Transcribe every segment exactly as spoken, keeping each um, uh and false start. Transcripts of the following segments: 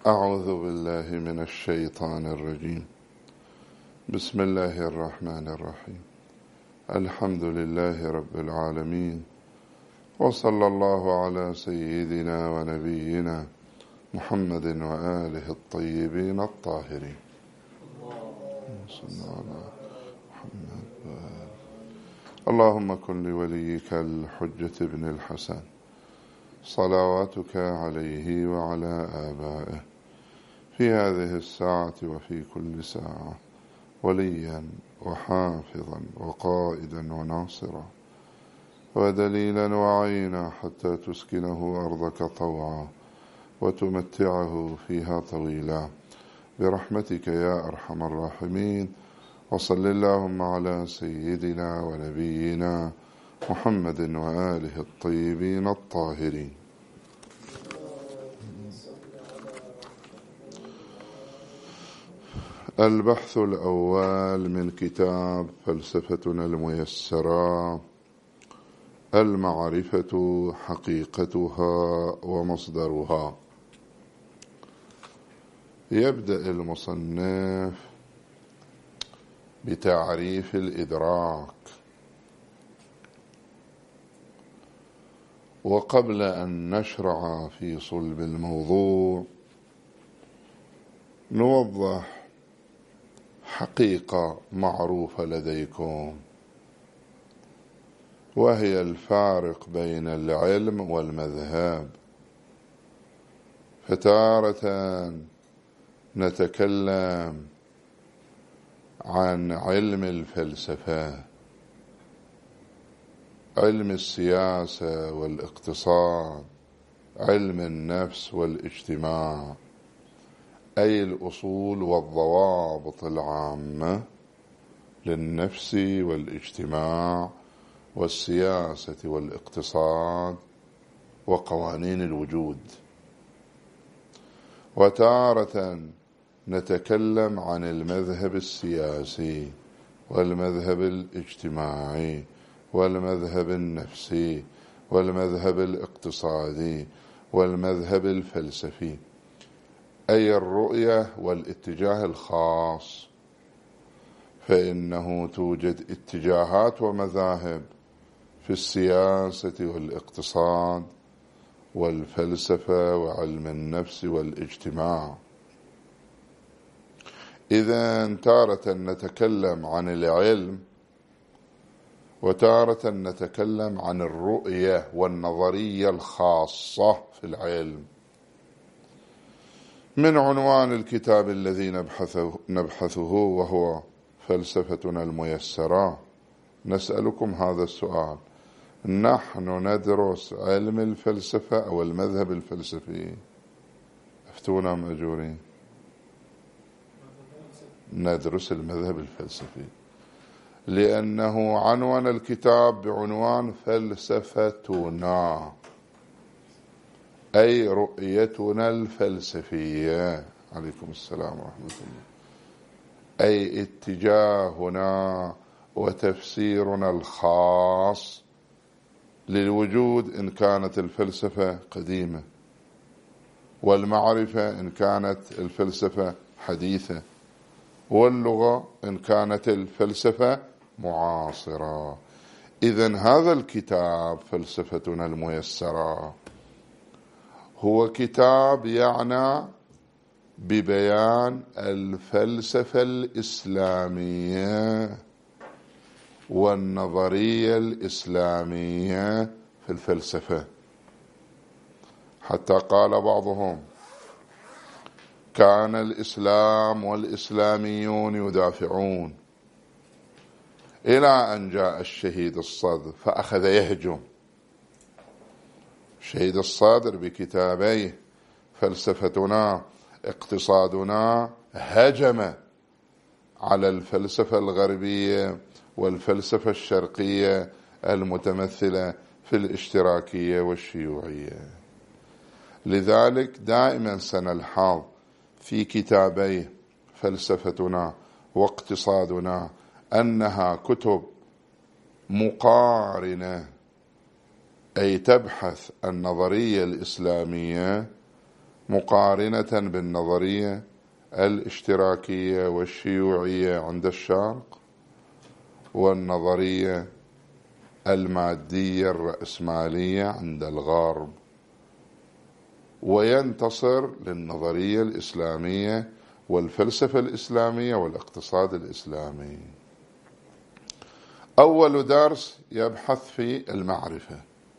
أعوذ بالله من الشيطان الرجيم. بسم الله الرحمن الرحيم. الحمد لله رب العالمين، وصلى الله على سيدنا ونبينا محمد وآله الطيبين الطاهرين. اللهم كن لوليك الحجة بن الحسن صلواتك عليه وعلى آبائه في هذه الساعة وفي كل ساعة وليا وحافظا وقائدا وناصرا ودليلا وعينا حتى تسكنه أرضك طوعا وتمتعه فيها طويلا برحمتك يا أرحم الراحمين. وصل اللهم على سيدنا ونبينا محمد وآله الطيبين الطاهرين. البحث الأول من كتاب فلسفتنا الميسرة، المعرفة حقيقتها ومصدرها. يبدأ المصنف بتعريف الإدراك، وقبل أن نشرع في صلب الموضوع نوضح حقيقة معروفة لديكم، وهي الفارق بين العلم والمذهب. فتارة نتكلم عن علم الفلسفة، علم السياسة والاقتصاد، علم النفس والاجتماع، أي الأصول والضوابط العامة للنفس والاجتماع والسياسة والاقتصاد وقوانين الوجود. وتارة نتكلم عن المذهب السياسي والمذهب الاجتماعي والمذهب النفسي والمذهب الاقتصادي والمذهب الفلسفي، أي الرؤية والاتجاه الخاص. فإنه توجد اتجاهات ومذاهب في السياسة والاقتصاد والفلسفة وعلم النفس والاجتماع. إذن تارة نتكلم عن العلم، وتارة نتكلم عن الرؤية والنظرية الخاصة في العلم. من ندرس الكتاب الذي نبحثه, نبحثه وهو فلسفتنا الميسرة، نسألكم هذا السؤال: نحن ندرس علم الفلسفة أو المذهب الفلسفي؟ افتونا مأجورين. ندرس المذهب الفلسفي، لأنه عنوان الكتاب بعنوان فلسفتنا، أي رؤيتنا الفلسفية. عليكم السلام ورحمة الله. أي اتجاهنا وتفسيرنا الخاص للوجود إن كانت الفلسفة قديمة، والمعرفة إن كانت الفلسفة حديثة، واللغة إن كانت الفلسفة معاصرة. إذن هذا الكتاب فلسفتنا الميسرة هو كتاب يعنى ببيان الفلسفة الإسلامية والنظرية الإسلامية في الفلسفة. حتى قال بعضهم: كان الإسلام والإسلاميون يدافعون، إلى أن جاء الشهيد الصدر فأخذ يهجم. الشهيد الصدر بكتابيه فلسفتنا اقتصادنا هجم على الفلسفة الغربية والفلسفة الشرقية المتمثلة في الاشتراكية والشيوعية. لذلك دائما سنلحظ في كتابي فلسفتنا واقتصادنا أنها كتب مقارنة، أي تبحث النظرية الإسلامية مقارنة بالنظرية الاشتراكية والشيوعية عند الشرق والنظرية المادية الرأسمالية عند الغرب، وينتصر للنظرية الإسلامية والفلسفة الإسلامية والاقتصاد الإسلامي. أول درس يبحث في المعرفة،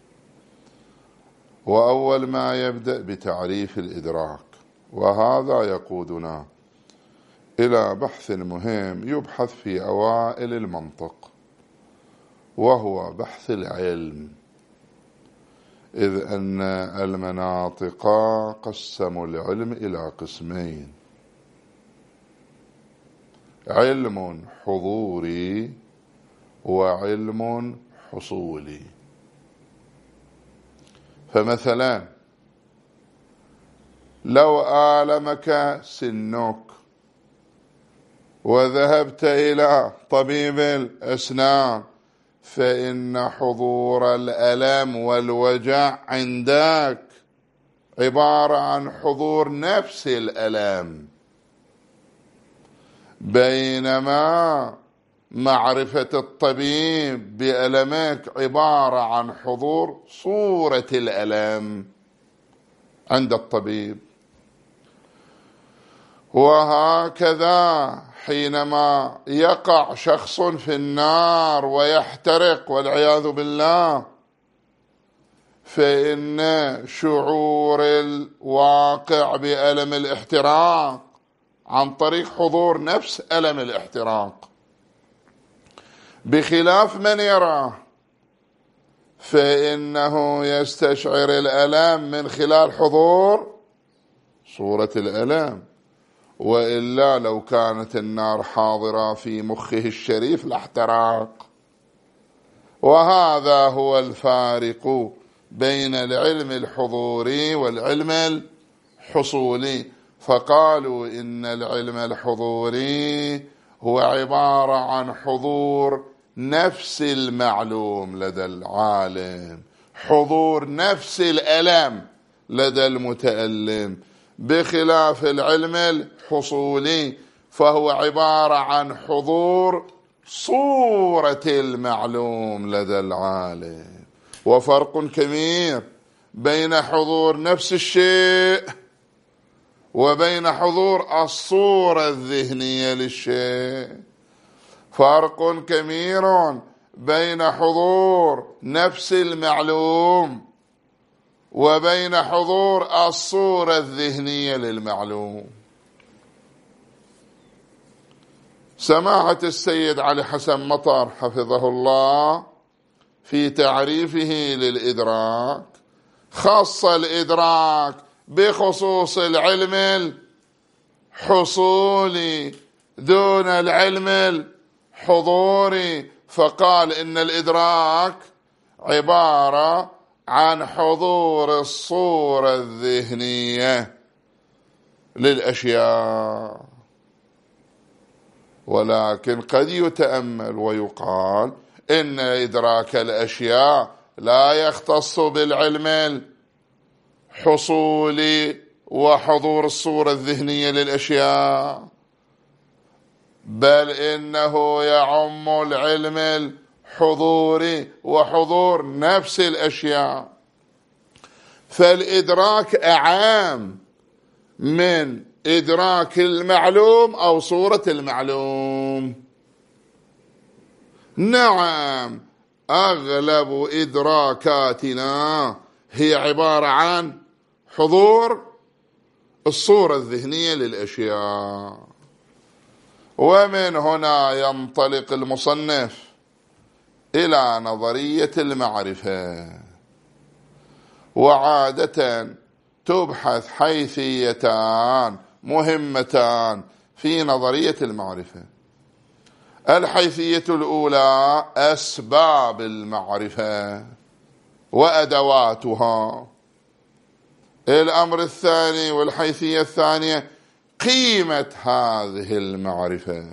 وأول ما يبدأ بتعريف الإدراك، وهذا يقودنا إلى بحث مهم يبحث في أوائل المنطق، وهو بحث العلم، إذ أن المناطق قسموا العلم إلى قسمين: علم حضوري وعلم حصولي. فمثلا لو آلمك سنك وذهبت إلى طبيب الأسنان، فإن حضور الألم والوجع عندك عبارة عن حضور نفس الألم، بينما معرفة الطبيب بألمك عبارة عن حضور صورة الألم عند الطبيب. وهكذا حينما يقع شخص في النار ويحترق والعياذ بالله، فإن شعور الواقع بألم الاحتراق عن طريق حضور نفس ألم الاحتراق، بخلاف من يراه فإنه يستشعر الألم من خلال حضور صورة الألم، وإلا لو كانت النار حاضرة في مخه الشريف لاحترق. وهذا هو الفارق بين العلم الحضوري والعلم الحصولي. فقالوا إن العلم الحضوري هو عبارة عن حضور نفس المعلوم لدى العالم، حضور نفس الألم لدى المتألم، بخلاف العلم الحصولي فهو عبارة عن حضور صورة المعلوم لدى العالم. وفرق كبير بين حضور نفس الشيء وبين حضور الصورة الذهنية للشيء. فرق كبير بين حضور نفس المعلوم وبين حضور الصورة الذهنية للمعلوم. سماحة السيد علي حسن مطر حفظه الله في تعريفه للإدراك خص الإدراك بخصوص العلم الحصولي دون العلم الحضوري، فقال إن الإدراك عبارة عن حضور الصورة الذهنية للأشياء. ولكن قد يتأمل ويقال إن إدراك الأشياء لا يختص بالعلم الحصولي وحضور الصورة الذهنية للأشياء، بل إنه يعم العلم الحضوري وحضور نفس الأشياء. فالإدراك أعام من إدراك المعلوم أو صورة المعلوم. نعم، أغلب إدراكاتنا هي عبارة عن حضور الصورة الذهنية للأشياء. ومن هنا ينطلق المصنف إلى نظرية المعرفة، وعادة تبحث حيثيتان مهمتان في نظرية المعرفة. الحيثية الأولى أسباب المعرفة وأدواتها. الأمر الثاني والحيثية الثانية قيمة هذه المعرفة.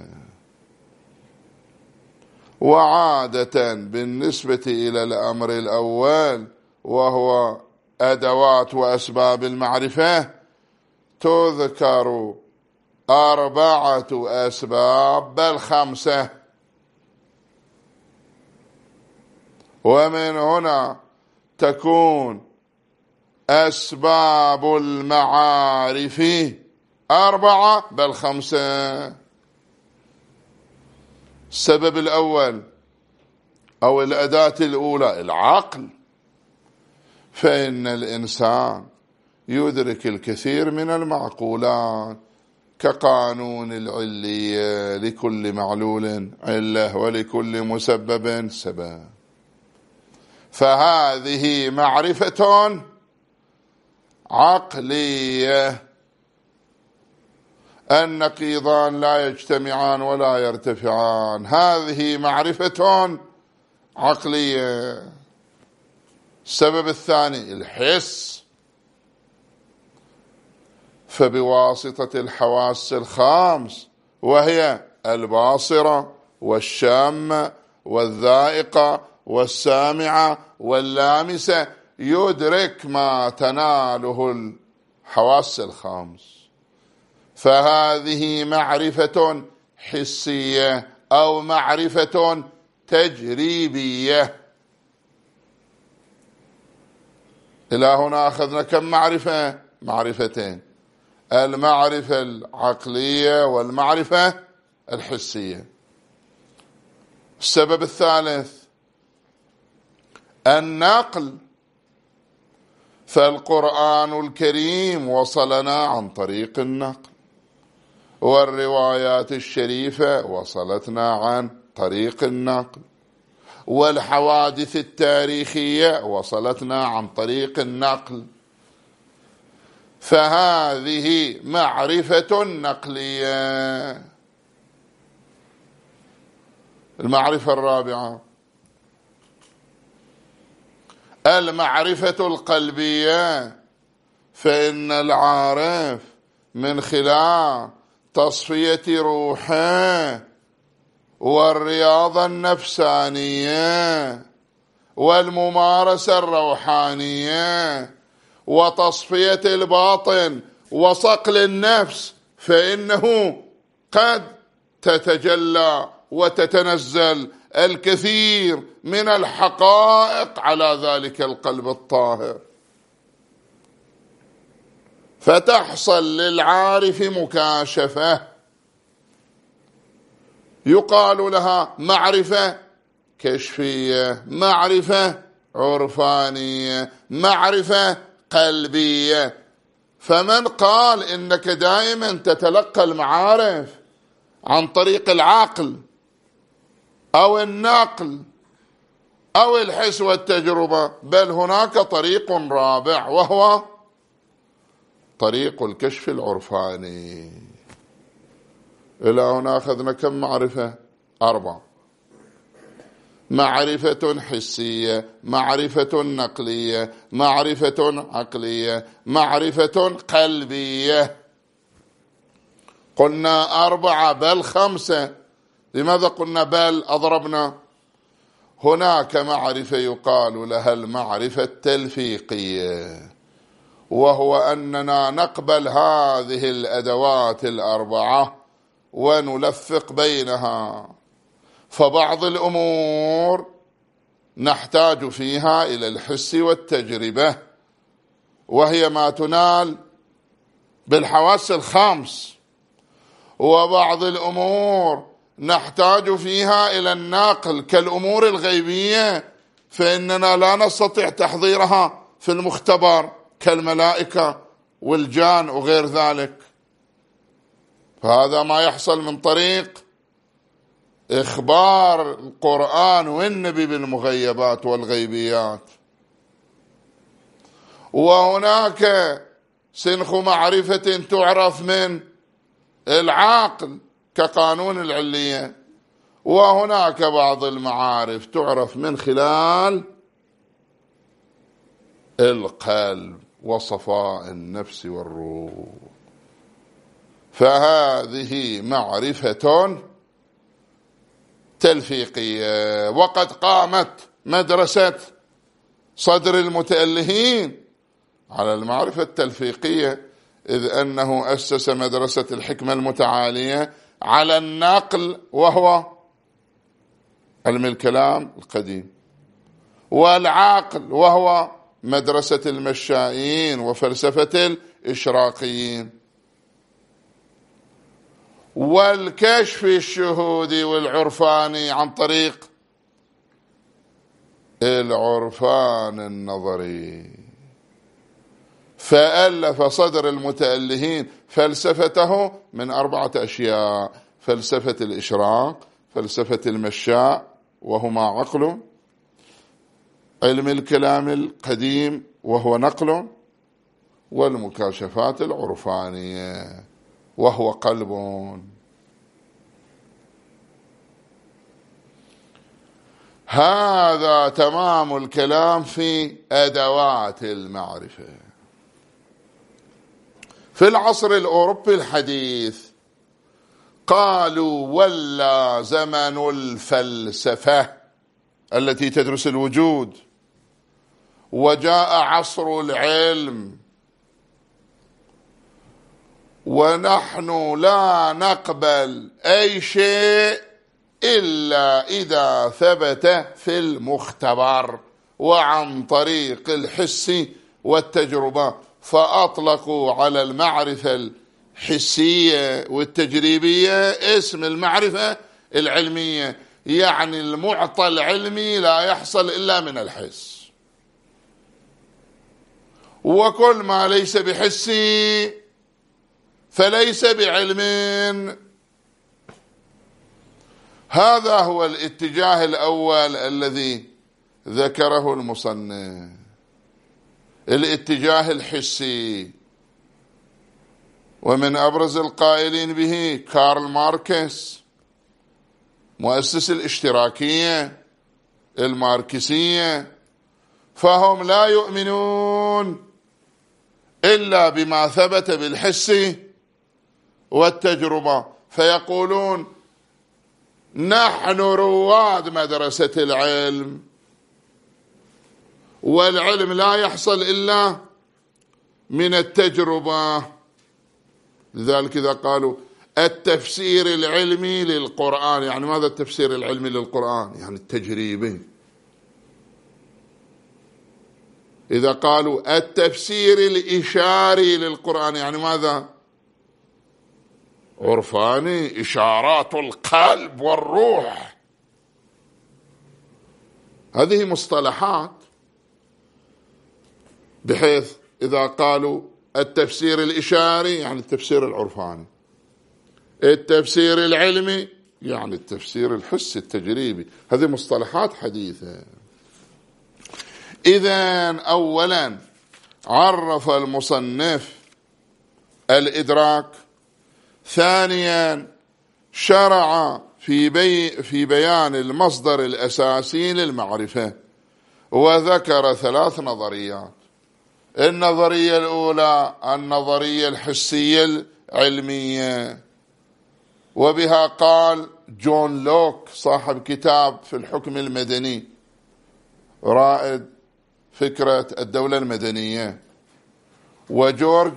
وعادة بالنسبة إلى الأمر الأول وهو أدوات وأسباب المعرفة، تذكر أربعة أسباب بل خمسة، ومن هنا تكون أسباب المعارف أربعة بل خمسة. السبب الأول أو الأداة الأولى العقل، فإن الإنسان يدرك الكثير من المعقولات كقانون العلية، لكل معلول علة ولكل مسبب سبب، فهذه معرفة عقلية. النقيضان لا يجتمعان ولا يرتفعان، هذه معرفة عقلية. السبب الثاني الحس، فبواسطة الحواس الخمس وهي الباصرة والشامة والذائقة والسامعة واللامسة يدرك ما تناله الحواس الخمس، فهذه معرفة حسية أو معرفة تجريبية. إلى هنا أخذنا كم معرفة؟ معرفتين، المعرفة العقلية والمعرفة الحسية. السبب الثالث النقل، فالقرآن الكريم وصلنا عن طريق النقل، والروايات الشريفة وصلتنا عن طريق النقل، والحوادث التاريخية وصلتنا عن طريق النقل، فهذه معرفة نقلية. المعرفة الرابعة المعرفة القلبية، فإن العارف من خلال تصفية روحه والرياضة النفسانية والممارسة الروحانية وتصفية الباطن وصقل النفس، فإنه قد تتجلى وتتنزل الكثير من الحقائق على ذلك القلب الطاهر، فتحصل للعارف مكاشفة يقال لها معرفة كشفية، معرفة عرفانية، معرفة قلبية. فمن قال إنك دائما تتلقى المعارف عن طريق العقل أو النقل أو الحس والتجربة، بل هناك طريق رابع وهو طريق الكشف العرفاني. إلى هنا أخذنا كم معرفة؟ أربعة، معرفة حسية، معرفة نقلية، معرفة عقلية، معرفة قلبية. قلنا أربعة بل خمسة. لماذا قلنا بل؟ أضربنا. هناك معرفة يقال لها المعرفة التلفيقية، وهو أننا نقبل هذه الأدوات الأربعة ونلفق بينها، فبعض الأمور نحتاج فيها إلى الحس والتجربة، وهي ما تنال بالحواس الخمس، وبعض الأمور نحتاج فيها إلى النقل كالأمور الغيبية، فإننا لا نستطيع تحضيرها في المختبر كالملائكة والجان وغير ذلك، فهذا ما يحصل من طريق إخبار القرآن والنبي بالمغيبات والغيبيات. وهناك سنخ معرفة تعرف من العقل كقانون العلية، وهناك بعض المعارف تعرف من خلال القلب وصفاء النفس والروح، فهذه معرفة تلفيقية. وقد قامت مدرسة صدر المتألهين على المعرفة التلفيقية، إذ أنه أسس مدرسة الحكمة المتعالية على النقل، وهو علم الكلام القديم، والعقل وهو مدرسة المشائين وفلسفة الإشراقيين، والكشف الشهودي والعرفاني عن طريق العرفان النظري. فألف صدر المتألهين فلسفته من أربعة أشياء: فلسفة الإشراق، فلسفة المشاء وهما عقل، علم الكلام القديم وهو نقل، والمكاشفات العرفانية وهو قلب. هذا تمام الكلام في أدوات المعرفة. في العصر الأوروبي الحديث قالوا ولا زمن الفلسفة التي تدرس الوجود، وجاء عصر العلم، ونحن لا نقبل أي شيء إلا إذا ثبت في المختبر وعن طريق الحس والتجربة. فأطلقوا على المعرفة الحسية والتجريبية اسم المعرفة العلمية، يعني المعطى العلمي لا يحصل إلا من الحس، وكل ما ليس بحسي فليس بعلم. هذا هو الاتجاه الأول الذي ذكره المصنف، الاتجاه الحسي. ومن أبرز القائلين به كارل ماركس مؤسس الاشتراكية الماركسية، فهم لا يؤمنون إلا بما ثبت بالحس والتجربة، فيقولون نحن رواد مدرسة العلم، والعلم لا يحصل إلا من التجربة. لذلك إذا قالوا التفسير العلمي للقرآن، يعني ماذا التفسير العلمي للقرآن؟ يعني التجريبي. إذا قالوا التفسير الإشاري للقرآن، يعني ماذا؟ عرفاني، إشارات القلب والروح. هذه مصطلحات، بحيث إذا قالوا التفسير الإشاري يعني التفسير العرفاني، التفسير العلمي يعني التفسير الحسي التجريبي. هذه مصطلحات حديثة. إذن أولا عرف المصنف الإدراك، ثانيا شرع في, بي في بيان المصدر الأساسي للمعرفة، وذكر ثلاث نظريات. النظرية الأولى النظرية الحسية العلمية، وبها قال جون لوك صاحب كتاب في الحكم المدني، رائد فكرة الدولة المدنية، وجورج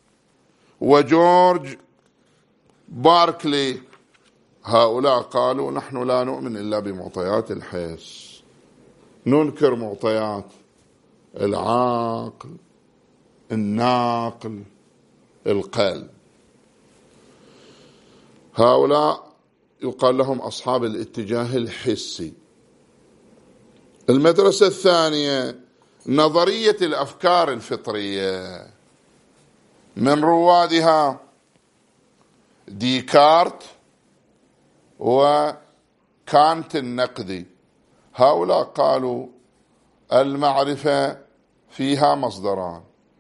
وجورج باركلي، هؤلاء قالوا نحن لا نؤمن إلا بمعطيات الحس، ننكر معطيات العقل، الناقل، القلب. هؤلاء يقال لهم أصحاب الاتجاه الحسي. المدرسة الثانية نظرية الأفكار الفطرية، من روادها ديكارت وكانت النقدي. هؤلاء قالوا المعرفة فيها مصدران: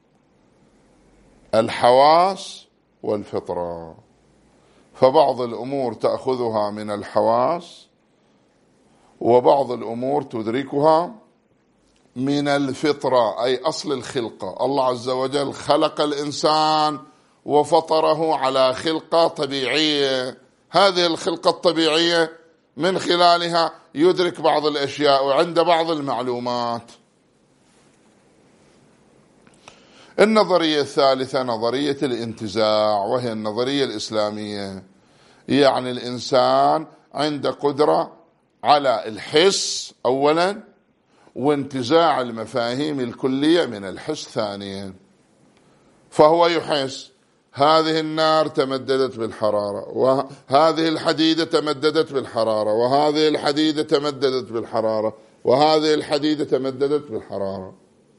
الحواس والفطرة، فبعض الأمور تأخذها من الحواس، وبعض الأمور تدركها من الفطرة، أي أصل الخلقة. الله عز وجل خلق الإنسان وفطره على خلقة طبيعية، هذه الخلقة الطبيعية من خلالها يدرك بعض الأشياء وعند بعض المعلومات. النظرية الثالثة نظرية الانتزاع، وهي النظرية الإسلامية. يعني الإنسان عنده قدرة على الحس أولا، وانتزاع المفاهيم الكلية من الحس ثانيا. فهو يحس هذه النار تمددت بالحرارة، وهذه الحديدة تمددت بالحرارة، وهذه الحديدة تمددت بالحرارة، وهذه الحديدة تمددت بالحرارة،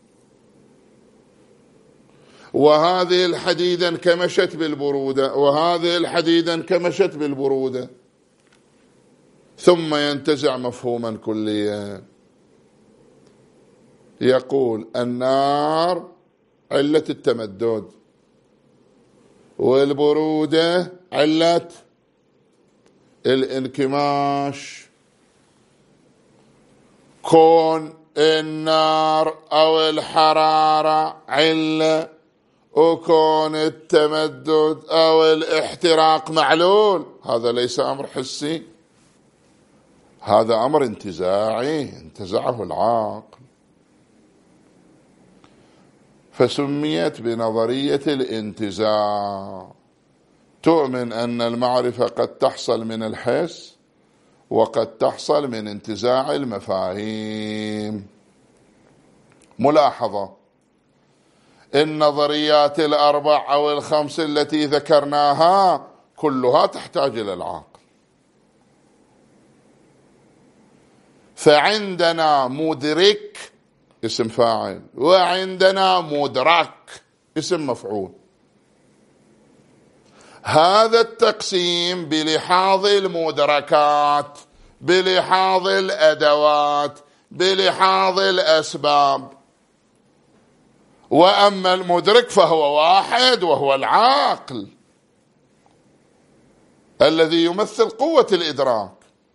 وهذه الحديدة انكمشت بالبرودة، وهذه الحديدة انكمشت بالبرودة. ثم ينتزع مفهوما كليا، يقول النار علة التمدد، والبرودة علة الانكماش. كون النار أو الحرارة علة، وكون التمدد أو الاحتراق معلول، هذا ليس أمر حسي، هذا أمر انتزاعي انتزعه العقل. فسميت بنظرية الانتزاع. تؤمن أن المعرفة قد تحصل من الحس، وقد تحصل من انتزاع المفاهيم. ملاحظة: النظريات الأربع أو الخمس التي ذكرناها كلها تحتاج إلى العقل. فعندنا مدرك اسم فاعل، وعندنا مدرك اسم مفعول. هذا التقسيم بلحاظ المدركات، بلحاظ الأدوات، بلحاظ الأسباب. وأما المدرك فهو واحد، وهو العقل الذي يمثل قوة الإدراك.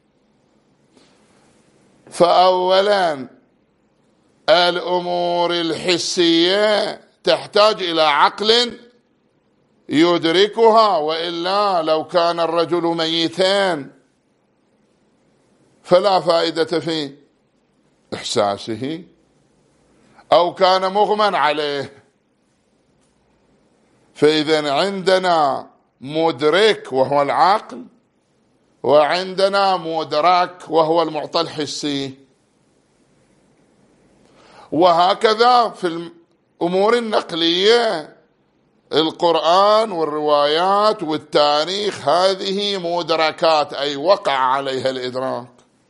فأولا الأمور الحسية تحتاج إلى عقل يدركها، وإلا لو كان الرجل ميتا فلا فائدة في إحساسه، أو كان مغمى عليه. فإذا عندنا مدرك وهو العقل، وعندنا مدرك وهو المعطى الحسي. وهكذا في الأمور النقلية، القرآن والروايات والتاريخ، هذه مدركات، أي وقع عليها الإدراك،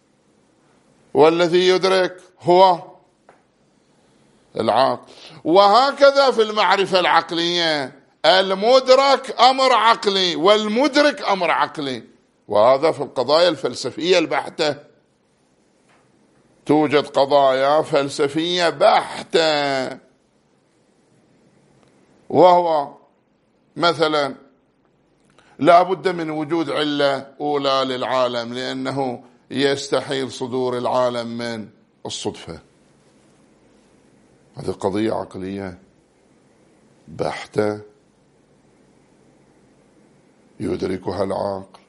والذي يدرك هو العقل. وهكذا في المعرفة العقلية، المدرك أمر عقلي والمدرك أمر عقلي. وهذا في القضايا الفلسفية البحتة. توجد قضايا فلسفية بحتة، وهو مثلا لا بد من وجود علة أولى للعالم، لأنه يستحيل صدور العالم من الصدفة. هذه قضية عقلية بحتة يدركها العقل.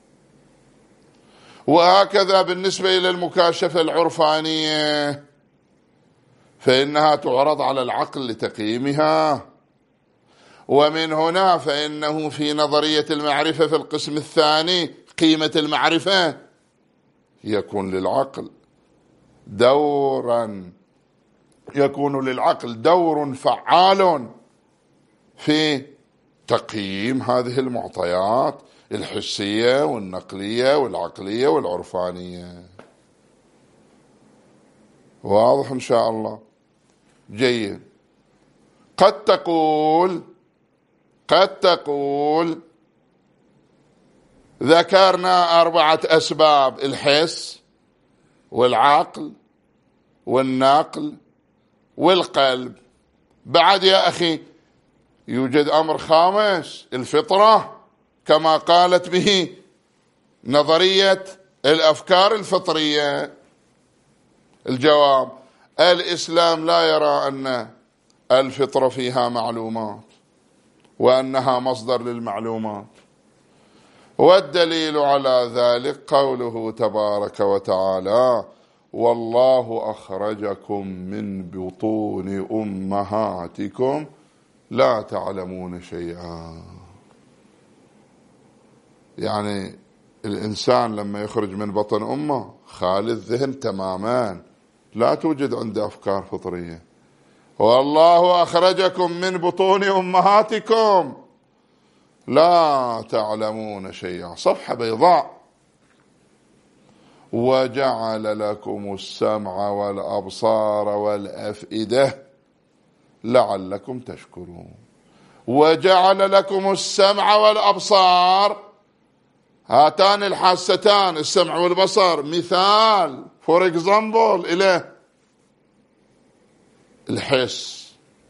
وهكذا بالنسبة إلى المكاشفة العرفانية، فإنها تعرض على العقل لتقييمها. ومن هنا فإنه في نظرية المعرفة في القسم الثاني، قيمة المعرفة، يكون للعقل دورا يكون للعقل دور فعال في تقييم هذه المعطيات الحسية والنقلية والعقلية والعرفانية. واضح إن شاء الله؟ جيد. قد تقول قد تقول ذكرنا أربعة أسباب: الحس والعقل والنقل والقلب. بعد يا أخي يوجد أمر خامس، الفطرة، كما قالت به نظرية الأفكار الفطرية. الجواب: الإسلام لا يرى أن الفطرة فيها معلومات وأنها مصدر للمعلومات. والدليل على ذلك قوله تبارك وتعالى: والله أخرجكم من بطون أمهاتكم لا تعلمون شيئا. يعني الإنسان لما يخرج من بطن أمه خالي الذهن تماما، لا توجد عنده أفكار فطرية. والله أخرجكم من بطون أمهاتكم لا تعلمون شيئا، صفحة بيضاء. وجعل لكم السمع والأبصار والأفئدة لعلكم تشكرون. وجعل لكم السمع والأبصار، هاتان الحاستان السمع والبصر مثال فور اكزامبل إلى الحس،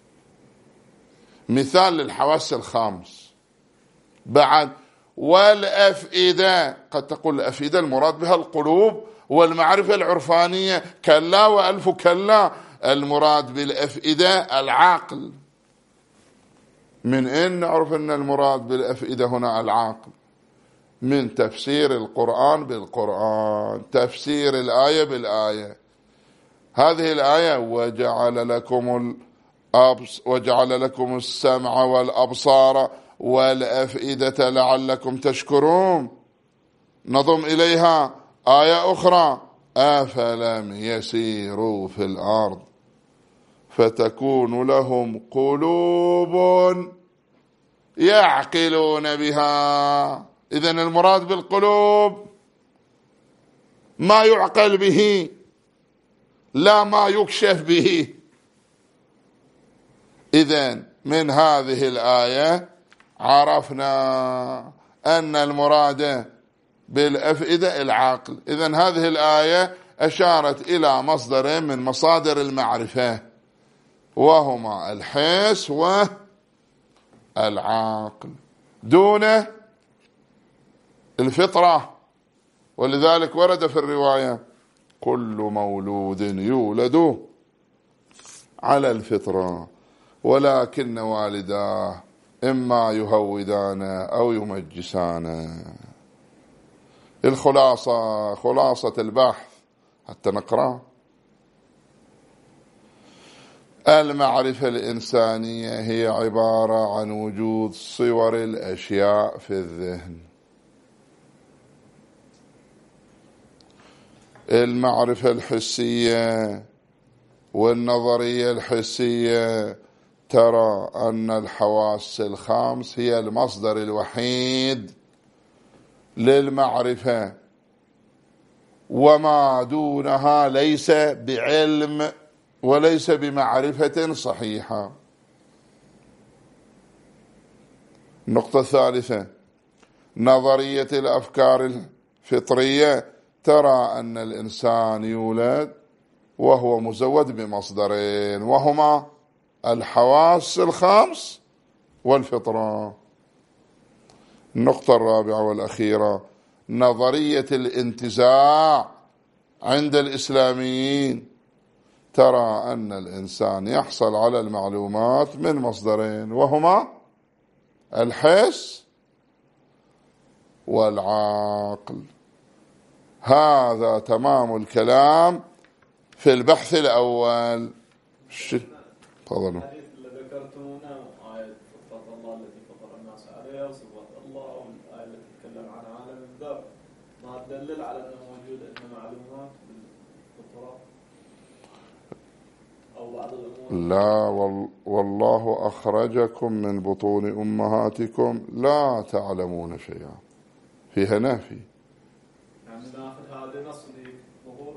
مثال للحواس الخامس. بعد والأفئدة، قد تقول الأفئدة المراد بها القلوب والمعرفة العرفانية، كلا وألف كلا، المراد بالأفئدة العقل. من أين نعرف أن المراد بالأفئدة هنا العقل؟ من تفسير القرآن بالقرآن، تفسير الآية بالآية. هذه الآية وجعل لكم الأبص وجعل لكم السمع والأبصار والأفئدة لعلكم تشكرون. نضم إليها آية أخرى أفلم يسيروا في الأرض فتكون لهم قلوب يعقلون بها. إذن المراد بالقلوب ما يعقل به لا ما يكشف به. إذن من هذه الآية عرفنا أن المراد بالأفئدة العقل. إذن هذه الآية أشارت إلى مصدرين من مصادر المعرفة، وهما الحس والعقل دون الفطرة. ولذلك ورد في الرواية كل مولود يولد على الفطرة ولكن والداه إما يهودان أو يمجسان. الخلاصة، خلاصة البحث حتى نقرأ: المعرفة الإنسانية هي عبارة عن وجود صور الأشياء في الذهن. المعرفة الحسية والنظرية الحسية ترى أن الحواس الخمس هي المصدر الوحيد للمعرفة، وما دونها ليس بعلم وليس بمعرفة صحيحة. النقطة الثالثة: نظرية الأفكار الفطرية ترى أن الإنسان يولد وهو مزود بمصدرين، وهما الحواس الخمس والفطرة. النقطة الرابعة والأخيرة: نظرية الانتزاع عند الإسلاميين ترى أن الإنسان يحصل على المعلومات من مصدرين، وهما الحس والعقل. هذا تمام الكلام في البحث الأول. تفضلوا. الحديث اللي ذكرتونه آية فطرة الله التي فطر الناس عليها وصفات الله، والآية التي تتكلم عن عالم الذر، ما تدلل على أنه موجود عندنا معلومات بالفطرة أو بعض الأمور؟ لا، والله أخرجكم من بطون أمهاتكم لا تعلمون شيئا، فيها نافي. يعني ناخذ هذا نص ظهور.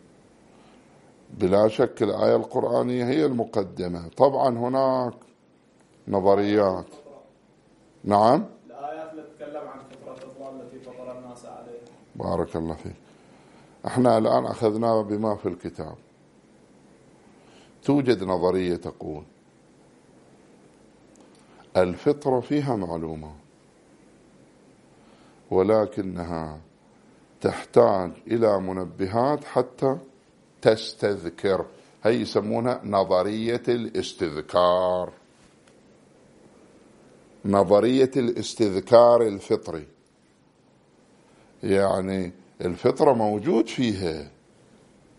بلا شك الآية القرآنية هي المقدمة. طبعا هناك نظريات. نعم، الآيات التي تتكلم عن فطرة الله التي فطر الناس عليها. بارك الله فيك. احنا الآن أخذنا بما في الكتاب. توجد نظرية تقول الفطرة فيها معلومة، ولكنها تحتاج إلى منبهات حتى تستذكر. هي يسمونها نظرية الاستذكار، نظرية الاستذكار الفطري. يعني الفطرة موجود فيها،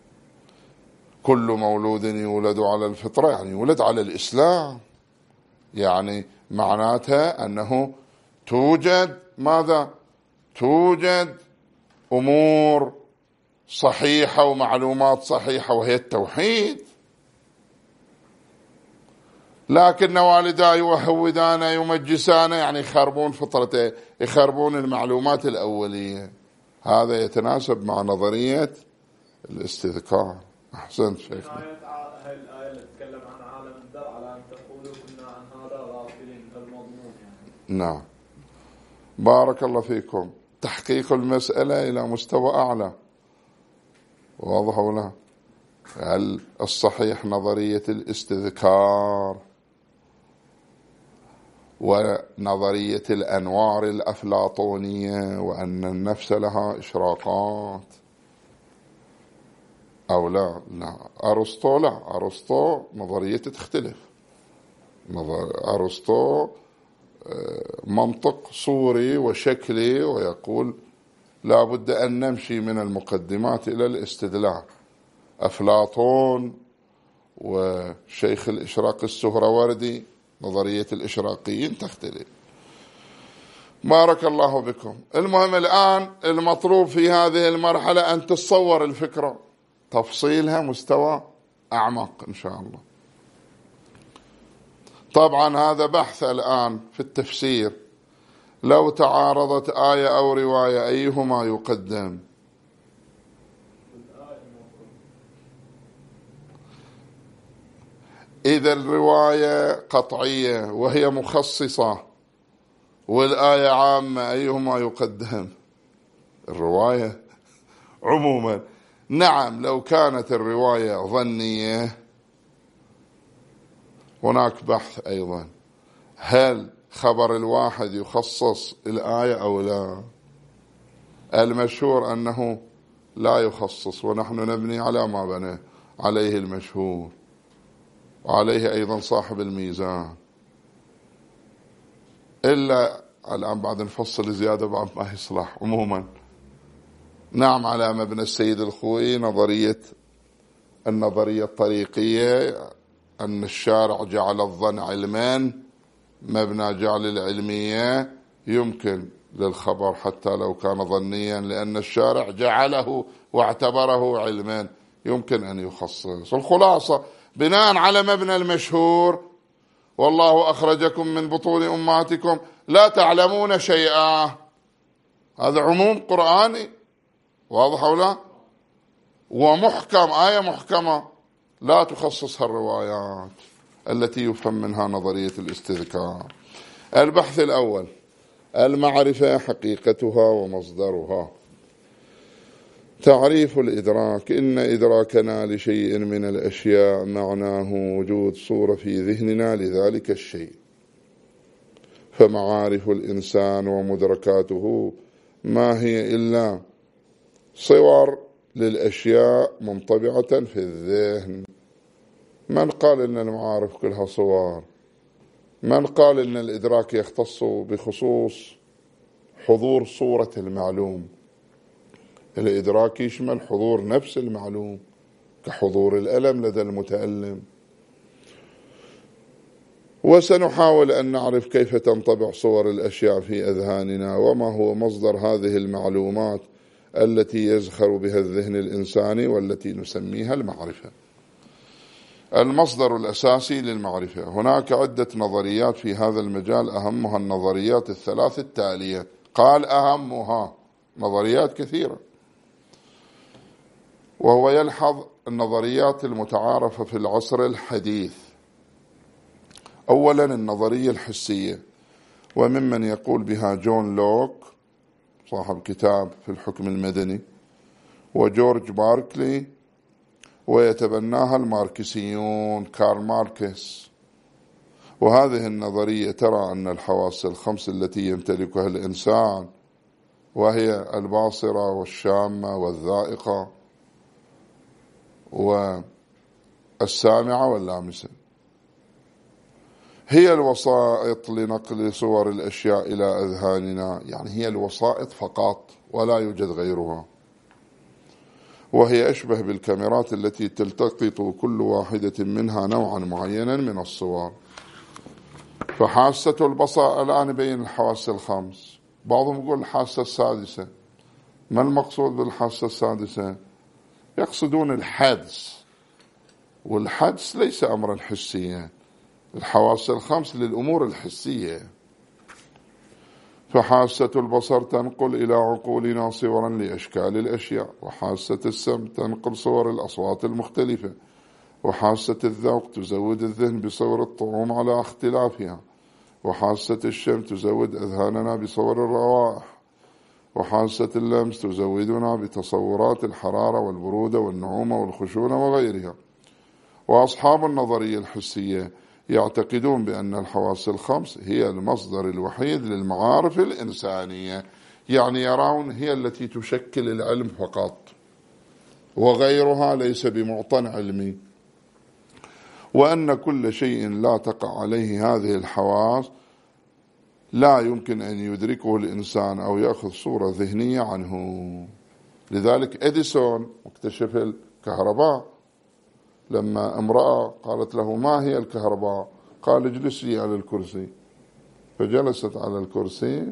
كل مولود يولد على الفطرة، يعني يولد على الإسلام، يعني معناتها أنه توجد ماذا؟ توجد أمور صحيحة ومعلومات صحيحة وهي التوحيد، لكن والداي يهودان يمجسان، يعني يخربون فطرته، يخربون المعلومات الأولية. هذا يتناسب مع نظرية الاستذكار. أحسنت شيخنا. هاي الآية اللي تتكلم عن عالم الدار على أن تقولوا كنا عن هذا غافلين كالمضمون يعني. نعم، بارك الله فيكم. تحقيق المسألة إلى مستوى أعلى، واضح ولا؟ هل الصحيح نظرية الاستذكار ونظرية الأنوار الأفلاطونية وأن النفس لها إشراقات أو لا؟ لا، أرسطو لا، أرسطو نظريته تختلف. نظر أرسطو منطق صوري وشكلي، ويقول لا بد أن نمشي من المقدمات إلى الاستدلال. أفلاطون وشيخ الإشراق السهروردي نظرية الإشراقيين تختلف. بارك الله بكم. المهم الآن المطلوب في هذه المرحلة أن تتصور الفكرة، تفصيلها مستوى أعمق إن شاء الله. طبعا هذا بحث الآن في التفسير. لو تعارضت آية أو رواية أيهما يقدم؟ إذا الرواية قطعية وهي مخصصة والآية عامة أيهما يقدم؟ الرواية عموما. نعم، لو كانت الرواية ظنية هناك بحث أيضا، هل خبر الواحد يخصص الآية أو لا؟ المشهور أنه لا يخصص، ونحن نبني على ما بنى عليه المشهور، وعليه أيضا صاحب الميزان. إلا الآن بعد نفصل زيادة بعد ما يصلح. عموما نعم، على مبنى السيد الخوئي نظرية النظرية الطريقية أن الشارع جعل الظن علما، مبنى جعل العلمية يمكن للخبر حتى لو كان ظنيا، لأن الشارع جعله واعتبره علما يمكن أن يخصص. الخلاصة بناء على مبنى المشهور والله أخرجكم من بطون أمهاتكم لا تعلمون شيئا، هذا عموم قرآني واضح ولا؟ ومحكم، آية محكمة لا تخصصها الروايات التي يفهم منها نظرية الاستذكار. البحث الأول: المعرفة حقيقتها ومصدرها. تعريف الإدراك: إن إدراكنا لشيء من الأشياء معناه وجود صورة في ذهننا لذلك الشيء، فمعارف الإنسان ومدركاته ما هي إلا صور للأشياء منطبعة في الذهن. من قال إن المعارف كلها صور؟ من قال إن الإدراك يختص بخصوص حضور صورة المعلوم؟ الإدراك يشمل حضور نفس المعلوم، كحضور الألم لدى المتألم. وسنحاول أن نعرف كيف تنطبع صور الأشياء في أذهاننا، وما هو مصدر هذه المعلومات التي يزخر بها الذهن الإنساني والتي نسميها المعرفة. المصدر الأساسي للمعرفة: هناك عدة نظريات في هذا المجال، أهمها النظريات الثلاث التالية. قال أهمها، نظريات كثيرة، وهو يلحظ النظريات المتعارفة في العصر الحديث. أولا النظرية الحسية، وممن يقول بها جون لوك صاحب كتاب في الحكم المدني، وجورج باركلي، ويتبناها الماركسيون كارل ماركس. وهذه النظرية ترى أن الحواس الخمس التي يمتلكها الإنسان، وهي الباصرة والشامة والذائقة والسامعة واللامسة، هي الوسائط لنقل صور الأشياء إلى أذهاننا، يعني هي الوسائط فقط ولا يوجد غيرها. وهي أشبه بالكاميرات التي تلتقط كل واحدة منها نوعا معينا من الصور. فحاسة البصر الآن بين الحواس الخمس، بعضهم يقول الحاسة السادسة. ما المقصود بالحاسة السادسة؟ يقصدون الحدس، والحدس ليس أمرا حسيا، الحواس الخمس للأمور الحسية. فحاسة البصر تنقل إلى عقولنا صورا لأشكال الأشياء، وحاسة السمع تنقل صور الأصوات المختلفة، وحاسة الذوق تزود الذهن بصور الطعوم على اختلافها، وحاسة الشم تزود أذهاننا بصور الروائح، وحاسة اللمس تزودنا بتصورات الحرارة والبرودة والنعومة والخشونة وغيرها. وأصحاب النظرية الحسية يعتقدون بأن الحواس الخمس هي المصدر الوحيد للمعارف الإنسانية، يعني يرون هي التي تشكل العلم فقط، وغيرها ليس بمعطى علمي، وأن كل شيء لا تقع عليه هذه الحواس لا يمكن أن يدركه الإنسان أو يأخذ صورة ذهنية عنه. لذلك إديسون مكتشف الكهرباء لما امرأة قالت له ما هي الكهرباء؟ قال اجلسي على الكرسي، فجلست على الكرسي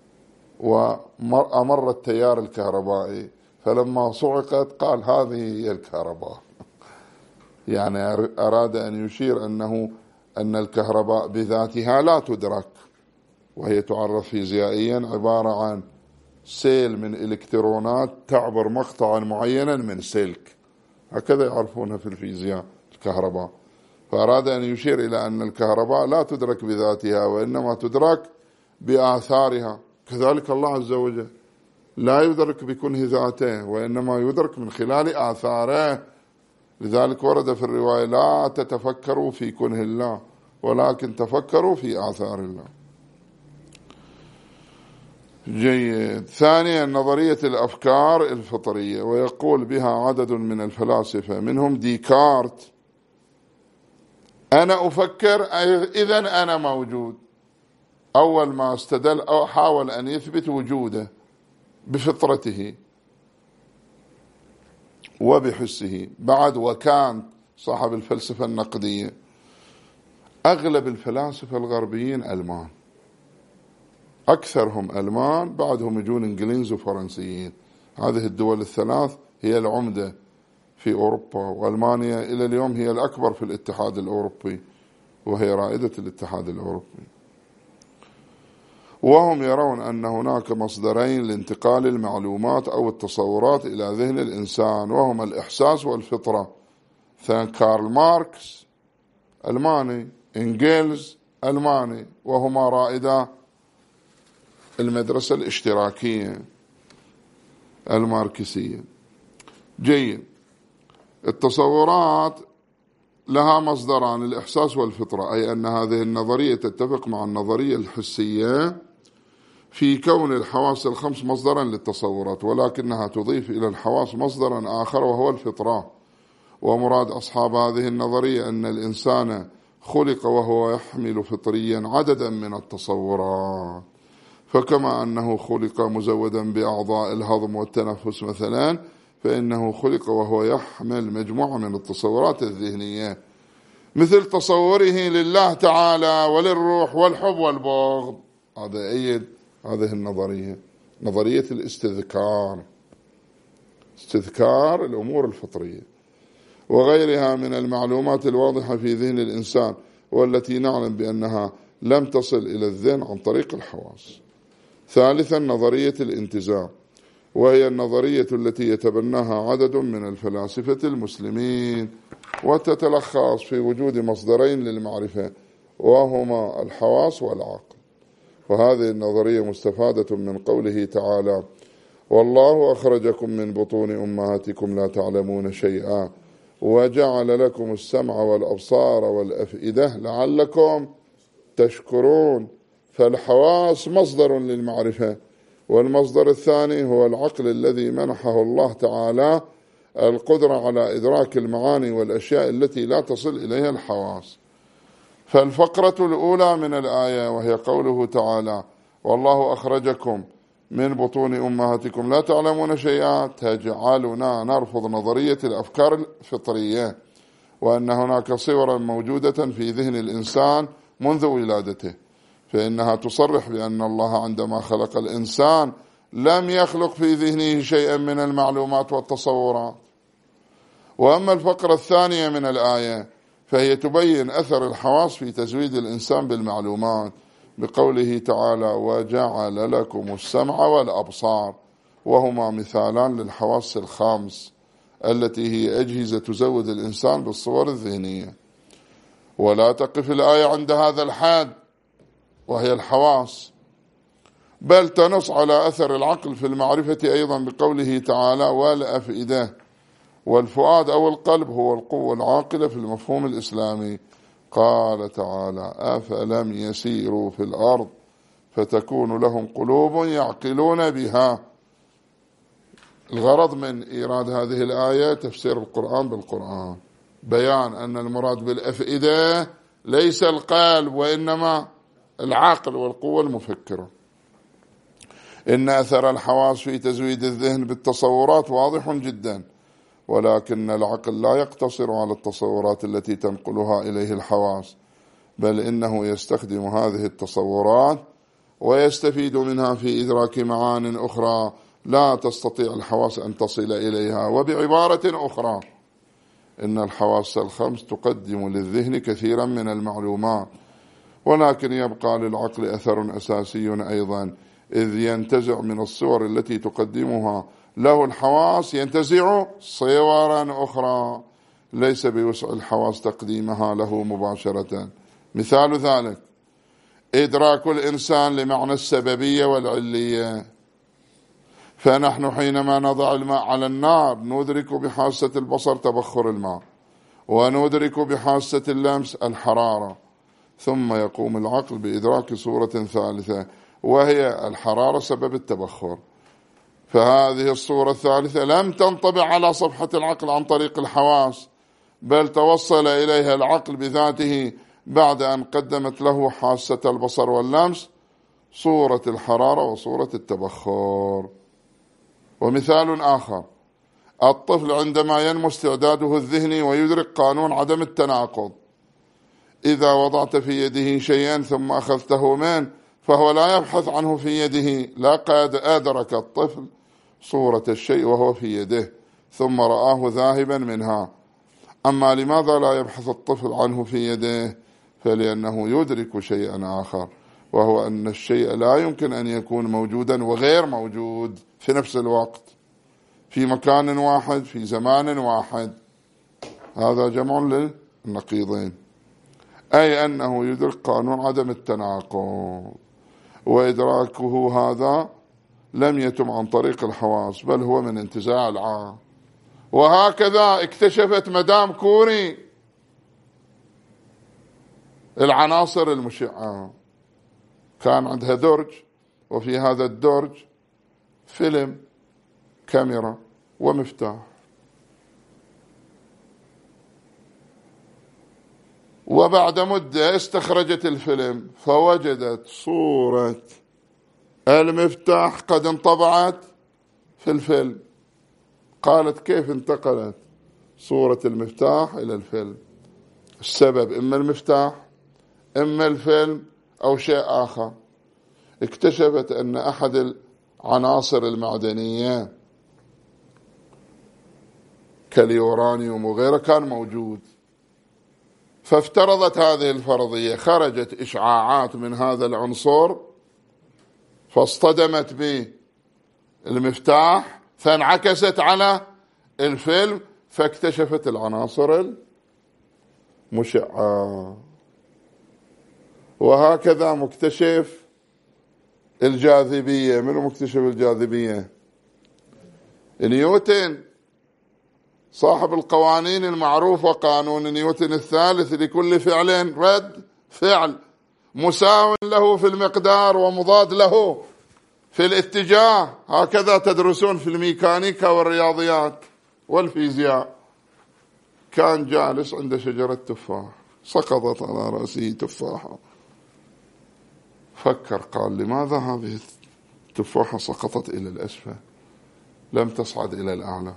وأمر التيار الكهربائي، فلما صعقت قال هذه هي الكهرباء. يعني أراد أن يشير أنه أن الكهرباء بذاتها لا تدرك، وهي تعرف فيزيائيا عبارة عن سيل من إلكترونات تعبر مقطعا معينا من سلك، هكذا يعرفونها في الفيزياء الكهرباء. فأراد أن يشير إلى أن الكهرباء لا تدرك بذاتها، وإنما تدرك بآثارها. كذلك الله عز وجل لا يدرك بكنه ذاته، وإنما يدرك من خلال آثاره. لذلك ورد في الرواية لا تتفكروا في كنه الله، ولكن تفكروا في آثار الله. جيد. ثانيا نظرية الأفكار الفطرية، ويقول بها عدد من الفلاسفة منهم ديكارت: أنا أفكر إذن أنا موجود. أول ما استدل أو حاول أن يثبت وجوده بفطرته وبحسه. بعد وكانت صاحب الفلسفة النقدية. أغلب الفلاسفة الغربيين ألمان، أكثرهم ألمان، بعدهم يجون إنجليز وفرنسيين. هذه الدول الثلاث هي العمدة في أوروبا، وألمانيا إلى اليوم هي الأكبر في الاتحاد الأوروبي، وهي رائدة الاتحاد الأوروبي. وهم يرون أن هناك مصدرين لانتقال المعلومات أو التصورات إلى ذهن الإنسان، وهما الإحساس والفطرة. كارل ماركس ألماني، إنجلز ألماني، وهما رائدا المدرسة الاشتراكية الماركسية. جيد. التصورات لها مصدران: الإحساس والفطرة، أي أن هذه النظرية تتفق مع النظرية الحسية في كون الحواس الخمس مصدرا للتصورات، ولكنها تضيف إلى الحواس مصدرا آخر وهو الفطرة. ومراد أصحاب هذه النظرية أن الإنسان خلق وهو يحمل فطريا عددا من التصورات، فكما أنه خلق مزودا بأعضاء الهضم والتنفس مثلا، فإنه خلق وهو يحمل مجموعة من التصورات الذهنية، مثل تصوره لله تعالى وللروح والحب والبغض. هذا أيد هذه النظرية، نظرية الاستذكار، استذكار الأمور الفطرية وغيرها من المعلومات الواضحة في ذهن الإنسان، والتي نعلم بأنها لم تصل إلى الذهن عن طريق الحواس. ثالثا نظرية الانتزاع، وهي النظرية التي يتبناها عدد من الفلاسفة المسلمين، وتتلخص في وجود مصدرين للمعرفة وهما الحواس والعقل. وهذه النظرية مستفادة من قوله تعالى: والله أخرجكم من بطون أمهاتكم لا تعلمون شيئا وجعل لكم السمع والأبصار والأفئدة لعلكم تشكرون. فالحواس مصدر للمعرفة، والمصدر الثاني هو العقل الذي منحه الله تعالى القدرة على إدراك المعاني والأشياء التي لا تصل إليها الحواس. فالفقرة الأولى من الآية وهي قوله تعالى: والله أخرجكم من بطون أمهاتكم لا تعلمون شيئا، تجعلنا نرفض نظرية الأفكار الفطرية، وأن هناك صورا موجودة في ذهن الإنسان منذ ولادته، فإنها تصرح بأن الله عندما خلق الإنسان لم يخلق في ذهنه شيئا من المعلومات والتصورات. وأما الفقرة الثانية من الآية فهي تبين أثر الحواس في تزويد الإنسان بالمعلومات بقوله تعالى: وجعل لكم السمع والأبصار، وهما مثالان للحواس الخمس التي هي أجهزة تزود الإنسان بالصور الذهنية. ولا تقف الآية عند هذا الحد وهي الحواس، بل تنص على أثر العقل في المعرفة أيضا بقوله تعالى: والأفئدة. والفؤاد أو القلب هو القوة العاقلة في المفهوم الإسلامي. قال تعالى: أفلم يسيروا في الأرض فتكون لهم قلوب يعقلون بها. الغرض من إيراد هذه الآية تفسير القرآن بالقرآن، بيان أن المراد بالأفئدة ليس القلب وإنما العقل والقوة المفكرة. إن أثر الحواس في تزويد الذهن بالتصورات واضح جدا، ولكن العقل لا يقتصر على التصورات التي تنقلها إليه الحواس، بل إنه يستخدم هذه التصورات ويستفيد منها في إدراك معان أخرى لا تستطيع الحواس أن تصل إليها. وبعبارة أخرى، إن الحواس الخمس تقدم للذهن كثيرا من المعلومات، ولكن يبقى للعقل أثر أساسي أيضا، إذ ينتزع من الصور التي تقدمها له الحواس ينتزع صورا أخرى ليس بوسع الحواس تقديمها له مباشرة. مثال ذلك إدراك الإنسان لمعنى السببية والعلية، فنحن حينما نضع الماء على النار ندرك بحاسة البصر تبخر الماء، وندرك بحاسة اللمس الحرارة، ثم يقوم العقل بإدراك صورة ثالثة وهي الحرارة سبب التبخر. فهذه الصورة الثالثة لم تنطبع على صفحة العقل عن طريق الحواس، بل توصل إليها العقل بذاته بعد أن قدمت له حاسة البصر واللمس صورة الحرارة وصورة التبخر. ومثال آخر، الطفل عندما ينمو استعداده الذهني ويدرك قانون عدم التناقض، إذا وضعت في يده شيئا ثم أخذته منه فهو لا يبحث عنه في يده، لقد أدرك الطفل صورة الشيء وهو في يده ثم رآه ذاهبا منها. أما لماذا لا يبحث الطفل عنه في يده؟ فلأنه يدرك شيئا آخر، وهو أن الشيء لا يمكن أن يكون موجودا وغير موجود في نفس الوقت، في مكان واحد في زمان واحد. هذا جمع للنقيضين، أي أنه يدرك قانون عدم التناقض، وإدراكه هذا لم يتم عن طريق الحواس بل هو من انتزاع العقل. وهكذا اكتشفت مدام كوري العناصر المشعة. كان عندها درج، وفي هذا الدرج فيلم، كاميرا، ومفتاح. وبعد مدة استخرجت الفيلم فوجدت صورة المفتاح قد انطبعت في الفيلم. قالت: كيف انتقلت صورة المفتاح إلى الفيلم؟ السبب إما المفتاح إما الفيلم أو شيء آخر. اكتشفت أن أحد العناصر المعدنية كاليورانيوم وغيره كان موجود، فافترضت هذه الفرضية. خرجت إشعاعات من هذا العنصر فاصطدمت بالمفتاح فانعكست على الفيلم، فاكتشفت العناصر المشعة. وهكذا مكتشف الجاذبية. من مكتشف الجاذبية؟ نيوتن، صاحب القوانين المعروفة، قانون نيوتن الثالث: لكل فعل رد فعل مساو له في المقدار ومضاد له في الاتجاه. هكذا تدرسون في الميكانيكا والرياضيات والفيزياء. كان جالس عند شجرة تفاح، سقطت على رأسه تفاحة، فكر قال: لماذا هذه التفاحة سقطت إلى الأسفل لم تصعد إلى الأعلى؟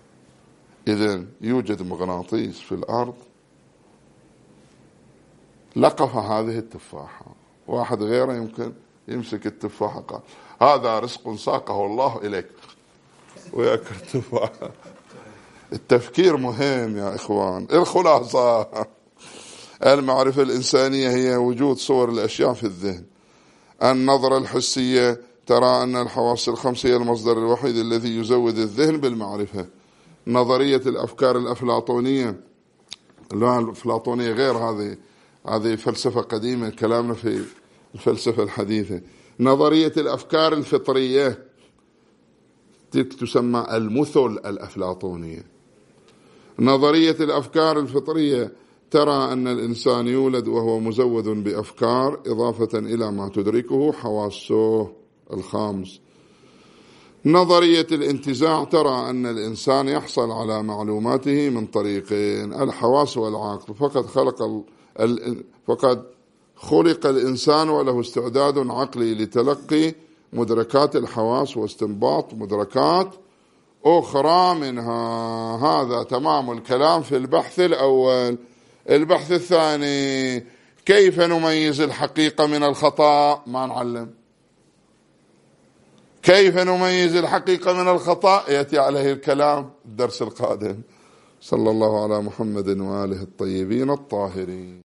إذن يوجد مغناطيس في الأرض لقف هذه التفاحة، واحد غيره يمكن يمسك التفاحة قال هذا رزق ساقه الله إليك ويأكل التفاحة. التفكير مهم يا إخوان. الخلاصة المعرفة الإنسانية هي وجود صور الأشياء في الذهن. النظرة الحسية ترى أن الحواس الخمس هي المصدر الوحيد الذي يزود الذهن بالمعرفة. نظرية الأفكار الأفلاطونية، لا الأفلاطونية غير هذه، هذه فلسفة قديمة، كلامنا في الفلسفة الحديثة. نظرية الأفكار الفطرية تلك تسمى المثل الأفلاطونية. نظرية الأفكار الفطرية ترى أن الإنسان يولد وهو مزود بأفكار إضافة إلى ما تدركه حواسه الخامس. نظرية الانتزاع ترى أن الإنسان يحصل على معلوماته من طريقين، الحواس والعقل. فقد خلق ال... فقد خلق الإنسان وله استعداد عقلي لتلقي مدركات الحواس واستنباط مدركات أخرى منها. هذا تمام الكلام في البحث الأول. البحث الثاني كيف نميز الحقيقة من الخطأ؟ ما نعلم. كيف نميز الحقيقة من الخطأ؟ يأتي عليه الكلام الدرس القادم. صلى الله على محمد وآله الطيبين الطاهرين.